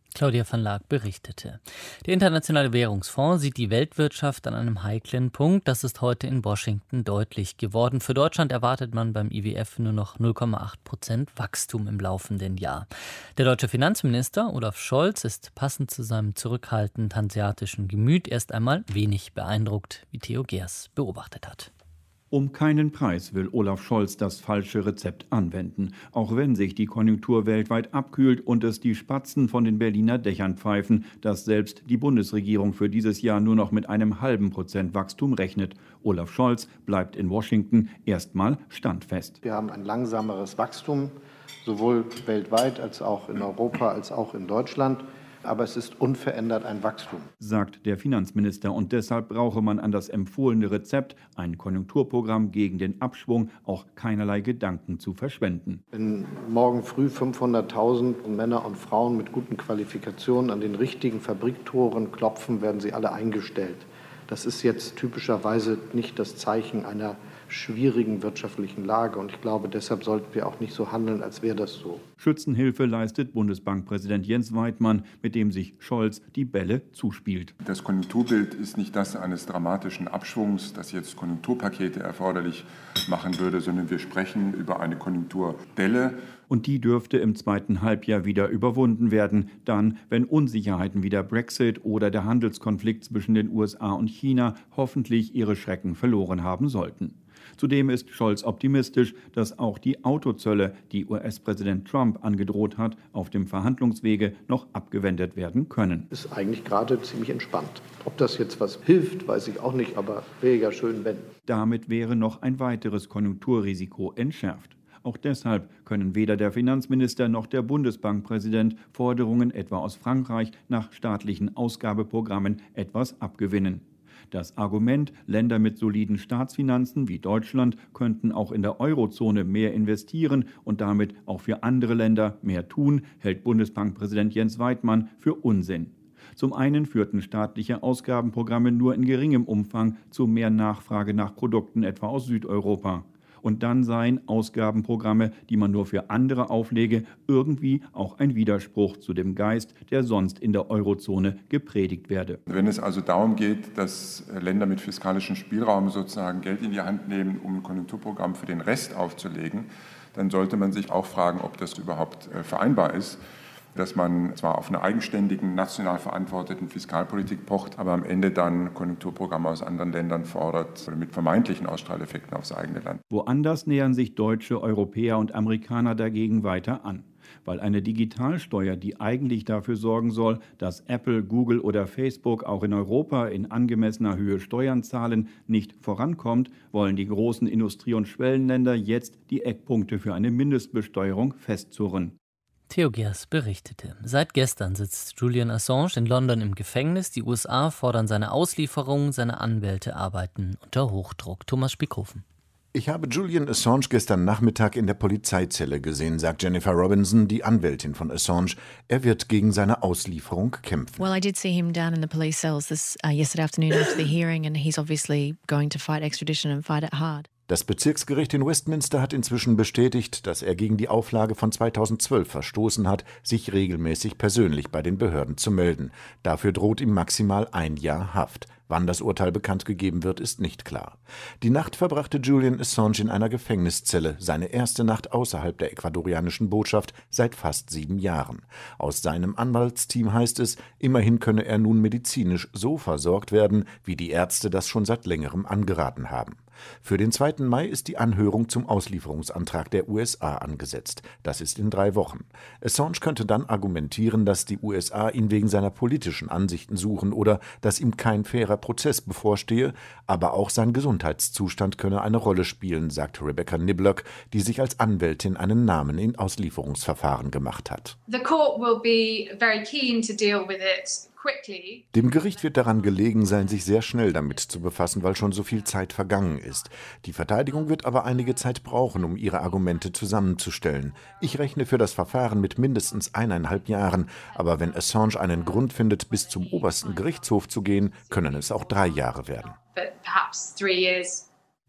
Claudia van Laak berichtete. Der Internationale Währungsfonds sieht die Weltwirtschaft an einem heiklen Punkt. Das ist heute in Washington deutlich geworden. Für Deutschland erwartet man beim IWF nur noch 0,8% Wachstum im laufenden Jahr. Der deutsche Finanzminister Olaf Scholz ist passend zu seinem zurückhaltend hanseatischen Gemüt erst einmal wenig beeindruckt, wie Theo Gers beobachtet hat. Um keinen Preis will Olaf Scholz das falsche Rezept anwenden, auch wenn sich die Konjunktur weltweit abkühlt und es die Spatzen von den Berliner Dächern pfeifen, dass selbst die Bundesregierung für dieses Jahr nur noch mit einem halben Prozent Wachstum rechnet. Olaf Scholz bleibt in Washington erstmal standfest. Wir haben ein langsameres Wachstum, sowohl weltweit als auch in Europa als auch in Deutschland. Aber es ist unverändert ein Wachstum, sagt der Finanzminister. Und deshalb brauche man an das empfohlene Rezept, ein Konjunkturprogramm gegen den Abschwung, auch keinerlei Gedanken zu verschwenden. Wenn morgen früh 500.000 Männer und Frauen mit guten Qualifikationen an den richtigen Fabriktoren klopfen, werden sie alle eingestellt. Das ist jetzt typischerweise nicht das Zeichen einer schwierigen wirtschaftlichen Lage. Und ich glaube, deshalb sollten wir auch nicht so handeln, als wäre das so. Schützenhilfe leistet Bundesbankpräsident Jens Weidmann, mit dem sich Scholz die Bälle zuspielt. Das Konjunkturbild ist nicht das eines dramatischen Abschwungs, das jetzt Konjunkturpakete erforderlich machen würde, sondern wir sprechen über eine Konjunkturdelle. Und die dürfte im zweiten Halbjahr wieder überwunden werden. Dann, wenn Unsicherheiten wie der Brexit oder der Handelskonflikt zwischen den USA und China hoffentlich ihre Schrecken verloren haben sollten. Zudem ist Scholz optimistisch, dass auch die Autozölle, die US-Präsident Trump angedroht hat, auf dem Verhandlungswege noch abgewendet werden können. Ist eigentlich gerade ziemlich entspannt. Ob das jetzt was hilft, weiß ich auch nicht, aber wäre ja schön, wenn. Damit wäre noch ein weiteres Konjunkturrisiko entschärft. Auch deshalb können weder der Finanzminister noch der Bundesbankpräsident Forderungen etwa aus Frankreich nach staatlichen Ausgabeprogrammen etwas abgewinnen. Das Argument, Länder mit soliden Staatsfinanzen wie Deutschland könnten auch in der Eurozone mehr investieren und damit auch für andere Länder mehr tun, hält Bundesbankpräsident Jens Weidmann für Unsinn. Zum einen führten staatliche Ausgabenprogramme nur in geringem Umfang zu mehr Nachfrage nach Produkten etwa aus Südeuropa. Und dann seien Ausgabenprogramme, die man nur für andere auflege, irgendwie auch ein Widerspruch zu dem Geist, der sonst in der Eurozone gepredigt werde. Wenn es also darum geht, dass Länder mit fiskalischem Spielraum sozusagen Geld in die Hand nehmen, um ein Konjunkturprogramm für den Rest aufzulegen, dann sollte man sich auch fragen, ob das überhaupt vereinbar ist. Dass man zwar auf einer eigenständigen, national verantworteten Fiskalpolitik pocht, aber am Ende dann Konjunkturprogramme aus anderen Ländern fordert, mit vermeintlichen Ausstrahleffekten aufs eigene Land. Woanders nähern sich Deutsche, Europäer und Amerikaner dagegen weiter an. Weil eine Digitalsteuer, die eigentlich dafür sorgen soll, dass Apple, Google oder Facebook auch in Europa in angemessener Höhe Steuern zahlen, nicht vorankommt, wollen die großen Industrie- und Schwellenländer jetzt die Eckpunkte für eine Mindestbesteuerung festzurren. Theo Gers berichtete. Seit gestern sitzt Julian Assange in London im Gefängnis. Die USA fordern seine Auslieferung, seine Anwälte arbeiten unter Hochdruck. Thomas Spickhofen. Ich habe Julian Assange gestern Nachmittag in der Polizeizelle gesehen, sagt Jennifer Robinson, die Anwältin von Assange. Er wird gegen seine Auslieferung kämpfen. Well, I did see him down in the police cells yesterday afternoon after the hearing, and he's obviously going to fight extradition and fight it hard. Das Bezirksgericht in Westminster hat inzwischen bestätigt, dass er gegen die Auflage von 2012 verstoßen hat, sich regelmäßig persönlich bei den Behörden zu melden. Dafür droht ihm maximal 1 Jahr Haft. Wann das Urteil bekannt gegeben wird, ist nicht klar. Die Nacht verbrachte Julian Assange in einer Gefängniszelle, seine erste Nacht außerhalb der ecuadorianischen Botschaft seit fast 7 Jahren. Aus seinem Anwaltsteam heißt es, immerhin könne er nun medizinisch so versorgt werden, wie die Ärzte das schon seit längerem angeraten haben. Für den 2. Mai ist die Anhörung zum Auslieferungsantrag der USA angesetzt. Das ist in 3 Wochen. Assange könnte dann argumentieren, dass die USA ihn wegen seiner politischen Ansichten suchen oder dass ihm kein fairer Prozess bevorstehe, aber auch sein Gesundheitszustand könne eine Rolle spielen, sagt Rebecca Niblock, die sich als Anwältin einen Namen in Auslieferungsverfahren gemacht hat. The court will be very keen to deal with it quickly. Dem Gericht wird daran gelegen sein, sich sehr schnell damit zu befassen, weil schon so viel Zeit vergangen ist. Die Verteidigung wird aber einige Zeit brauchen, um ihre Argumente zusammenzustellen. Ich rechne für das Verfahren mit mindestens 1,5 Jahren, aber wenn Assange einen Grund findet, bis zum obersten Gerichtshof zu gehen, können es auch 3 Jahre werden. But perhaps 3 years.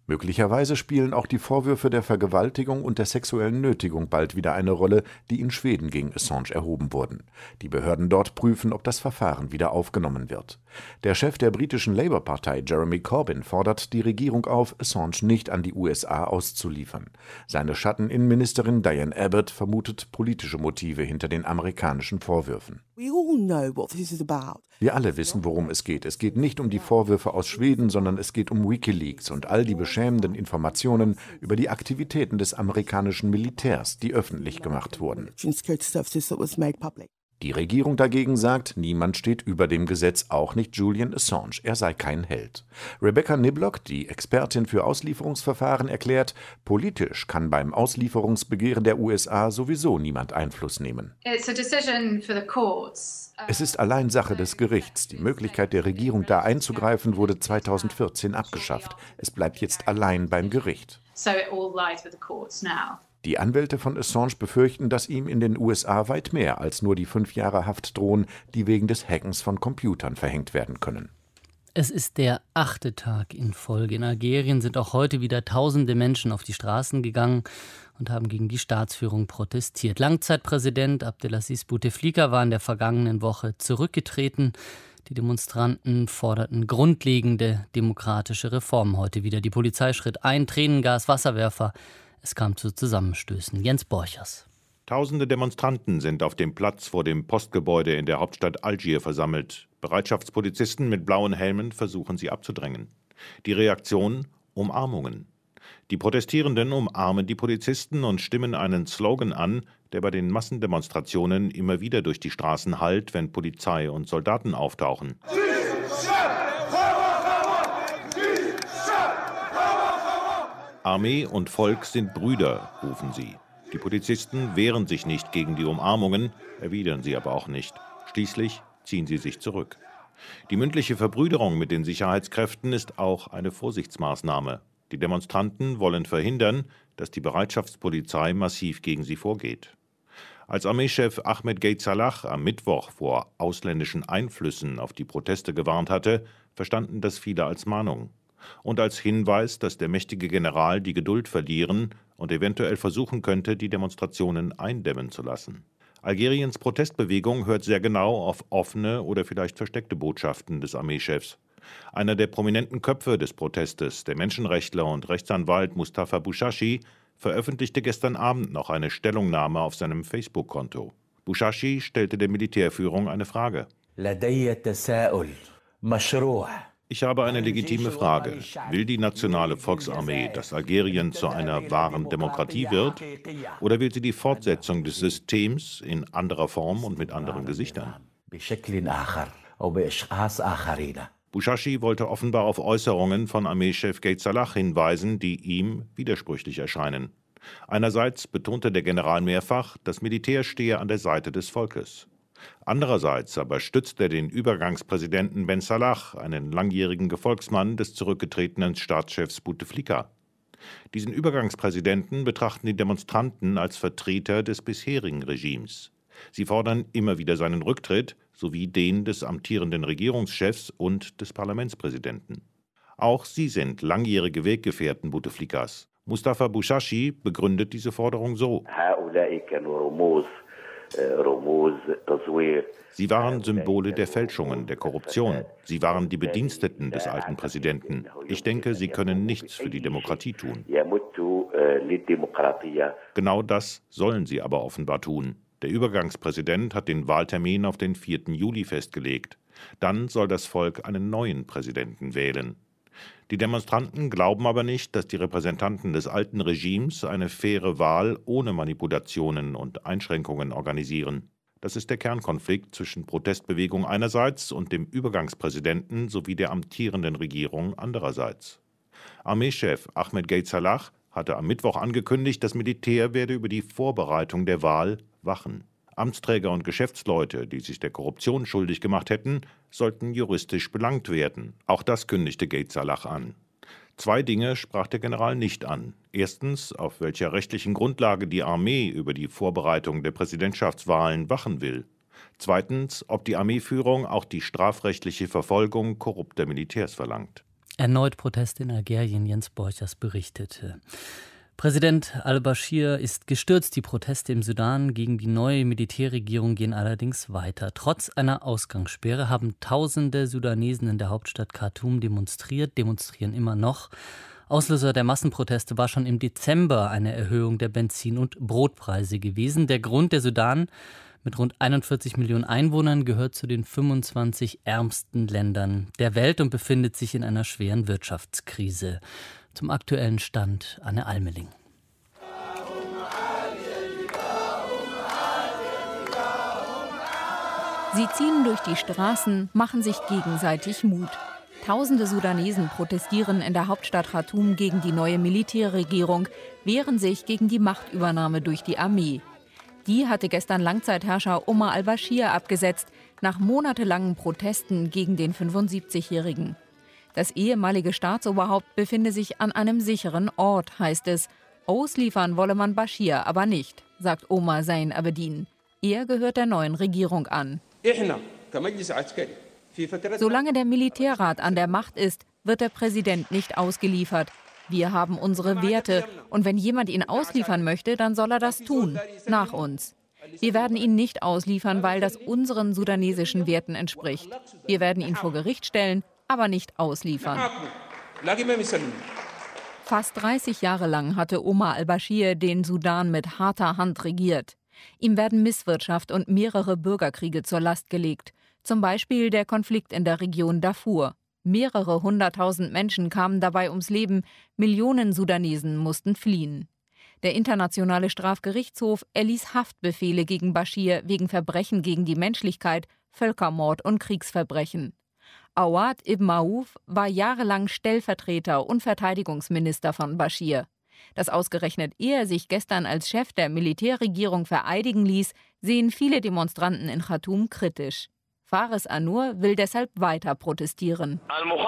Möglicherweise spielen auch die Vorwürfe der Vergewaltigung und der sexuellen Nötigung bald wieder eine Rolle, die in Schweden gegen Assange erhoben wurden. Die Behörden dort prüfen, ob das Verfahren wieder aufgenommen wird. Der Chef der britischen Labour-Partei, Jeremy Corbyn, fordert die Regierung auf, Assange nicht an die USA auszuliefern. Seine Schatteninnenministerin Diane Abbott vermutet politische Motive hinter den amerikanischen Vorwürfen. Wir alle wissen, worum es geht. Es geht nicht um die Vorwürfe aus Schweden, sondern es geht um WikiLeaks und all die beschämenden Informationen über die Aktivitäten des amerikanischen Militärs, die öffentlich gemacht wurden. Die Regierung dagegen sagt, niemand steht über dem Gesetz, auch nicht Julian Assange, er sei kein Held. Rebecca Niblock, die Expertin für Auslieferungsverfahren, erklärt, politisch kann beim Auslieferungsbegehren der USA sowieso niemand Einfluss nehmen. Es ist allein Sache des Gerichts. Die Möglichkeit der Regierung, da einzugreifen, wurde 2014 abgeschafft. Es bleibt jetzt allein beim Gericht. Die Anwälte von Assange befürchten, dass ihm in den USA weit mehr als nur die 5 Jahre Haft drohen, die wegen des Hackens von Computern verhängt werden können. Es ist der 8. Tag in Folge. In Algerien sind auch heute wieder tausende Menschen auf die Straßen gegangen und haben gegen die Staatsführung protestiert. Langzeitpräsident Abdelaziz Bouteflika war in der vergangenen Woche zurückgetreten. Die Demonstranten forderten grundlegende demokratische Reformen heute wieder. Die Polizei schritt ein, Tränengas, Wasserwerfer. Es kam zu Zusammenstößen. Jens Borchers. Tausende Demonstranten sind auf dem Platz vor dem Postgebäude in der Hauptstadt Algier versammelt. Bereitschaftspolizisten mit blauen Helmen versuchen sie abzudrängen. Die Reaktion: Umarmungen. Die Protestierenden umarmen die Polizisten und stimmen einen Slogan an, der bei den Massendemonstrationen immer wieder durch die Straßen hallt, wenn Polizei und Soldaten auftauchen. Armee und Volk sind Brüder, rufen sie. Die Polizisten wehren sich nicht gegen die Umarmungen, erwidern sie aber auch nicht. Schließlich ziehen sie sich zurück. Die mündliche Verbrüderung mit den Sicherheitskräften ist auch eine Vorsichtsmaßnahme. Die Demonstranten wollen verhindern, dass die Bereitschaftspolizei massiv gegen sie vorgeht. Als Armeechef Ahmed Gaid Salah am Mittwoch vor ausländischen Einflüssen auf die Proteste gewarnt hatte, verstanden das viele als Mahnung. Und als Hinweis, dass der mächtige General die Geduld verlieren und eventuell versuchen könnte, die Demonstrationen eindämmen zu lassen. Algeriens Protestbewegung hört sehr genau auf offene oder vielleicht versteckte Botschaften des Armeechefs. Einer der prominenten Köpfe des Protestes, der Menschenrechtler und Rechtsanwalt Mustafa Bouchachi, veröffentlichte gestern Abend noch eine Stellungnahme auf seinem Facebook-Konto. Bouchachi stellte der Militärführung eine Frage. Ich habe eine legitime Frage. Will die Nationale Volksarmee, dass Algerien zu einer wahren Demokratie wird? Oder will sie die Fortsetzung des Systems in anderer Form und mit anderen Gesichtern? Bouchachi wollte offenbar auf Äußerungen von Armeechef Gaid Salah hinweisen, die ihm widersprüchlich erscheinen. Einerseits betonte der General mehrfach, das Militär stehe an der Seite des Volkes. Andererseits aber stützt er den Übergangspräsidenten Ben Salah, einen langjährigen Gefolgsmann des zurückgetretenen Staatschefs Bouteflika. Diesen Übergangspräsidenten betrachten die Demonstranten als Vertreter des bisherigen Regimes. Sie fordern immer wieder seinen Rücktritt sowie den des amtierenden Regierungschefs und des Parlamentspräsidenten. Auch sie sind langjährige Weggefährten Bouteflikas. Mustafa Bouchachi begründet diese Forderung so: Sie waren Symbole der Fälschungen, der Korruption. Sie waren die Bediensteten des alten Präsidenten. Ich denke, sie können nichts für die Demokratie tun. Genau das sollen sie aber offenbar tun. Der Übergangspräsident hat den Wahltermin auf den 4. Juli festgelegt. Dann soll das Volk einen neuen Präsidenten wählen. Die Demonstranten glauben aber nicht, dass die Repräsentanten des alten Regimes eine faire Wahl ohne Manipulationen und Einschränkungen organisieren. Das ist der Kernkonflikt zwischen Protestbewegung einerseits und dem Übergangspräsidenten sowie der amtierenden Regierung andererseits. Armeechef Ahmed Gaid Salah hatte am Mittwoch angekündigt, das Militär werde über die Vorbereitung der Wahl wachen. Amtsträger und Geschäftsleute, die sich der Korruption schuldig gemacht hätten, sollten juristisch belangt werden. Auch das kündigte Gaid Salah an. 2 Dinge sprach der General nicht an. Erstens, auf welcher rechtlichen Grundlage die Armee über die Vorbereitung der Präsidentschaftswahlen wachen will. Zweitens, ob die Armeeführung auch die strafrechtliche Verfolgung korrupter Militärs verlangt. Erneut Proteste in Algerien, Jens Borchers berichtete. Präsident al-Bashir ist gestürzt. Die Proteste im Sudan gegen die neue Militärregierung gehen allerdings weiter. Trotz einer Ausgangssperre haben Tausende Sudanesen in der Hauptstadt Khartoum demonstrieren immer noch. Auslöser der Massenproteste war schon im Dezember eine Erhöhung der Benzin- und Brotpreise gewesen. Der Grund: der Sudan mit rund 41 Millionen Einwohnern gehört zu den 25 ärmsten Ländern der Welt und befindet sich in einer schweren Wirtschaftskrise. Zum aktuellen Stand Anne Almeling. Sie ziehen durch die Straßen, machen sich gegenseitig Mut. Tausende Sudanesen protestieren in der Hauptstadt Khartoum gegen die neue Militärregierung, wehren sich gegen die Machtübernahme durch die Armee. Die hatte gestern Langzeitherrscher Omar al-Bashir abgesetzt, nach monatelangen Protesten gegen den 75-Jährigen. Das ehemalige Staatsoberhaupt befinde sich an einem sicheren Ort, heißt es. Ausliefern wolle man Bashir aber nicht, sagt Omar Zein Abedin. Er gehört der neuen Regierung an. Solange der Militärrat an der Macht ist, wird der Präsident nicht ausgeliefert. Wir haben unsere Werte und wenn jemand ihn ausliefern möchte, dann soll er das tun, nach uns. Wir werden ihn nicht ausliefern, weil das unseren sudanesischen Werten entspricht. Wir werden ihn vor Gericht stellen, aber nicht ausliefern. Fast 30 Jahre lang hatte Omar al-Bashir den Sudan mit harter Hand regiert. Ihm werden Misswirtschaft und mehrere Bürgerkriege zur Last gelegt. Zum Beispiel der Konflikt in der Region Darfur. Mehrere 100.000 Menschen kamen dabei ums Leben, Millionen Sudanesen mussten fliehen. Der Internationale Strafgerichtshof erließ Haftbefehle gegen Bashir wegen Verbrechen gegen die Menschlichkeit, Völkermord und Kriegsverbrechen. Awad ibn Auf war jahrelang Stellvertreter und Verteidigungsminister von Bashir. Dass ausgerechnet er sich gestern als Chef der Militärregierung vereidigen ließ, sehen viele Demonstranten in Khartoum kritisch. Fares Anur will deshalb weiter protestieren.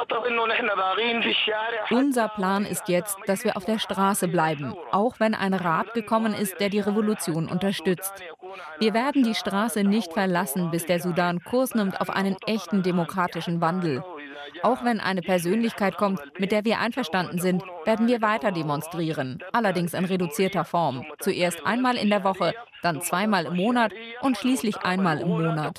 Unser Plan ist jetzt, dass wir auf der Straße bleiben, auch wenn ein Rat gekommen ist, der die Revolution unterstützt. Wir werden die Straße nicht verlassen, bis der Sudan Kurs nimmt auf einen echten demokratischen Wandel. Auch wenn eine Persönlichkeit kommt, mit der wir einverstanden sind, werden wir weiter demonstrieren, allerdings in reduzierter Form. Zuerst einmal in der Woche, dann zweimal im Monat und schließlich einmal im Monat.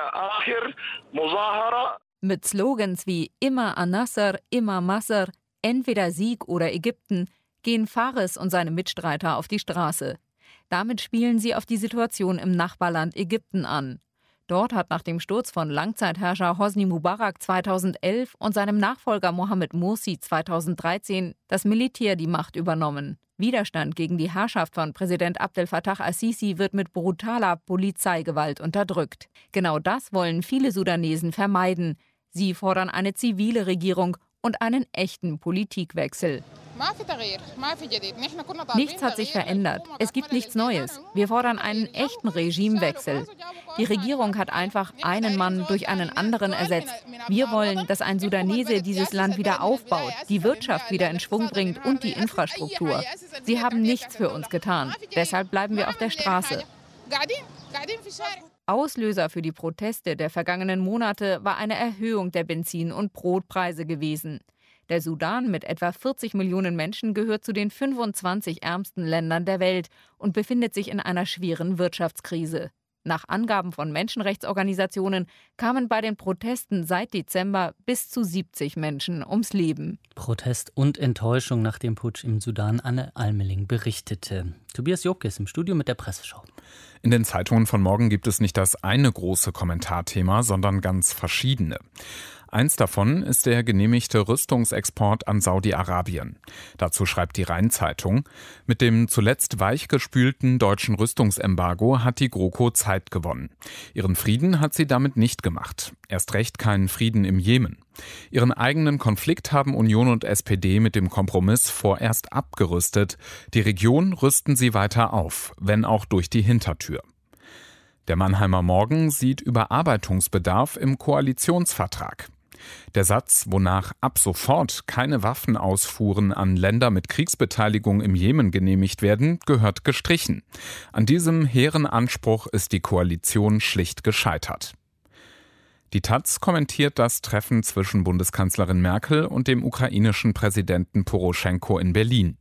Mit Slogans wie immer An-Nasser, immer Masser, entweder Sieg oder Ägypten, gehen Fares und seine Mitstreiter auf die Straße. Damit spielen sie auf die Situation im Nachbarland Ägypten an. Dort hat nach dem Sturz von Langzeitherrscher Hosni Mubarak 2011 und seinem Nachfolger Mohamed Morsi 2013 das Militär die Macht übernommen. Widerstand gegen die Herrschaft von Präsident Abdel Fattah al-Sisi wird mit brutaler Polizeigewalt unterdrückt. Genau das wollen viele Sudanesen vermeiden. Sie fordern eine zivile Regierung und einen echten Politikwechsel. Nichts hat sich verändert. Es gibt nichts Neues. Wir fordern einen echten Regimewechsel. Die Regierung hat einfach einen Mann durch einen anderen ersetzt. Wir wollen, dass ein Sudanese dieses Land wieder aufbaut, die Wirtschaft wieder in Schwung bringt und die Infrastruktur. Sie haben nichts für uns getan. Deshalb bleiben wir auf der Straße. Auslöser für die Proteste der vergangenen Monate war eine Erhöhung der Benzin- und Brotpreise gewesen. Der Sudan mit etwa 40 Millionen Menschen gehört zu den 25 ärmsten Ländern der Welt und befindet sich in einer schweren Wirtschaftskrise. Nach Angaben von Menschenrechtsorganisationen kamen bei den Protesten seit Dezember bis zu 70 Menschen ums Leben. Protest und Enttäuschung nach dem Putsch im Sudan, Anne Almeling berichtete. Tobias Jobkes im Studio mit der Presseschau. In den Zeitungen von morgen gibt es nicht das eine große Kommentarthema, sondern ganz verschiedene. Eins davon ist der genehmigte Rüstungsexport an Saudi-Arabien. Dazu schreibt die Rhein-Zeitung: Mit dem zuletzt weichgespülten deutschen Rüstungsembargo hat die GroKo Zeit gewonnen. Ihren Frieden hat sie damit nicht gemacht. Erst recht keinen Frieden im Jemen. Ihren eigenen Konflikt haben Union und SPD mit dem Kompromiss vorerst abgerüstet. Die Region rüsten sie weiter auf, wenn auch durch die Hintertür. Der Mannheimer Morgen sieht Überarbeitungsbedarf im Koalitionsvertrag. Der Satz, wonach ab sofort keine Waffenausfuhren an Länder mit Kriegsbeteiligung im Jemen genehmigt werden, gehört gestrichen. An diesem hehren Anspruch ist die Koalition schlicht gescheitert. Die taz kommentiert das Treffen zwischen Bundeskanzlerin Merkel und dem ukrainischen Präsidenten Poroschenko in Berlin.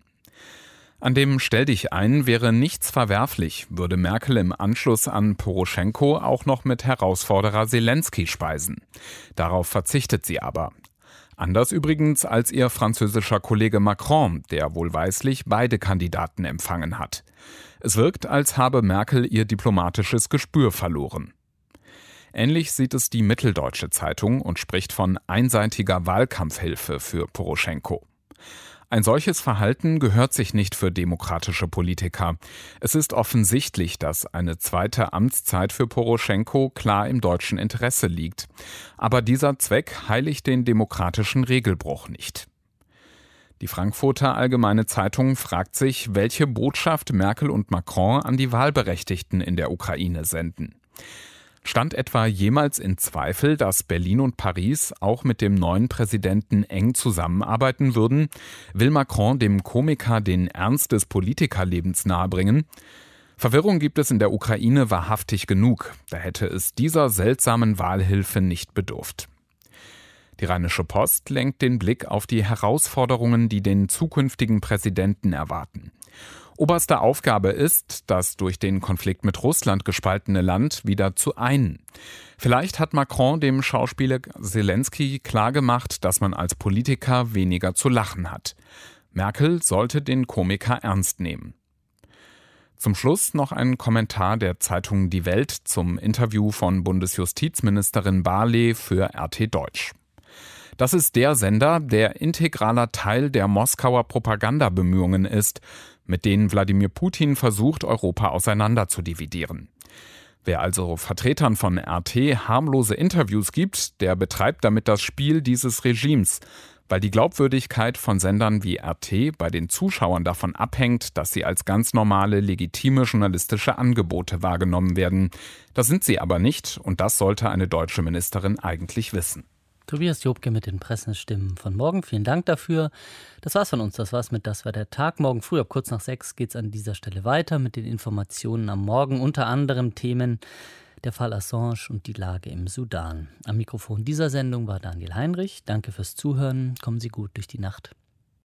An dem Stell-dich-ein wäre nichts verwerflich, würde Merkel im Anschluss an Poroschenko auch noch mit Herausforderer Selenskyj speisen. Darauf verzichtet sie aber. Anders übrigens als ihr französischer Kollege Macron, der wohlweislich beide Kandidaten empfangen hat. Es wirkt, als habe Merkel ihr diplomatisches Gespür verloren. Ähnlich sieht es die Mitteldeutsche Zeitung und spricht von einseitiger Wahlkampfhilfe für Poroschenko. Ein solches Verhalten gehört sich nicht für demokratische Politiker. Es ist offensichtlich, dass eine zweite Amtszeit für Poroschenko klar im deutschen Interesse liegt. Aber dieser Zweck heiligt den demokratischen Regelbruch nicht. Die Frankfurter Allgemeine Zeitung fragt sich, welche Botschaft Merkel und Macron an die Wahlberechtigten in der Ukraine senden. Stand etwa jemals in Zweifel, dass Berlin und Paris auch mit dem neuen Präsidenten eng zusammenarbeiten würden? Will Macron dem Komiker den Ernst des Politikerlebens nahebringen? Verwirrung gibt es in der Ukraine wahrhaftig genug. Da hätte es dieser seltsamen Wahlhilfe nicht bedurft. Die Rheinische Post lenkt den Blick auf die Herausforderungen, die den zukünftigen Präsidenten erwarten. Oberste Aufgabe ist, das durch den Konflikt mit Russland gespaltene Land wieder zu einen. Vielleicht hat Macron dem Schauspieler Selenskyj klargemacht, dass man als Politiker weniger zu lachen hat. Merkel sollte den Komiker ernst nehmen. Zum Schluss noch ein Kommentar der Zeitung Die Welt zum Interview von Bundesjustizministerin Barley für RT Deutsch. Das ist der Sender, der integraler Teil der Moskauer Propagandabemühungen ist, mit denen Wladimir Putin versucht, Europa auseinander zu dividieren. Wer also Vertretern von RT harmlose Interviews gibt, der betreibt damit das Spiel dieses Regimes, weil die Glaubwürdigkeit von Sendern wie RT bei den Zuschauern davon abhängt, dass sie als ganz normale, legitime journalistische Angebote wahrgenommen werden. Das sind sie aber nicht, und das sollte eine deutsche Ministerin eigentlich wissen. Tobias Jobke mit den Pressestimmen von morgen. Vielen Dank dafür. Das war's von uns. Das war's mit Das war der Tag. Morgen früh ab kurz nach 6 geht's an dieser Stelle weiter mit den Informationen am Morgen. Unter anderem Themen der Fall Assange und die Lage im Sudan. Am Mikrofon dieser Sendung war Daniel Heinrich. Danke fürs Zuhören. Kommen Sie gut durch die Nacht.